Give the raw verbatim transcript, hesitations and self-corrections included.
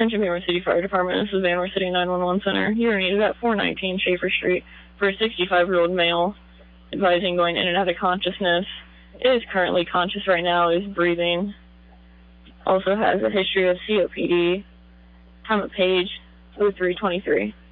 Attention Van Wert City Fire Department, this is Van Wert City nine one one Center. You are needed at four nineteen Schaefer Street for a sixty-five-year-old male, advising going in and out of consciousness. Is currently conscious right now, is breathing. Also has a history of C O P D. Time of page oh three twenty-three.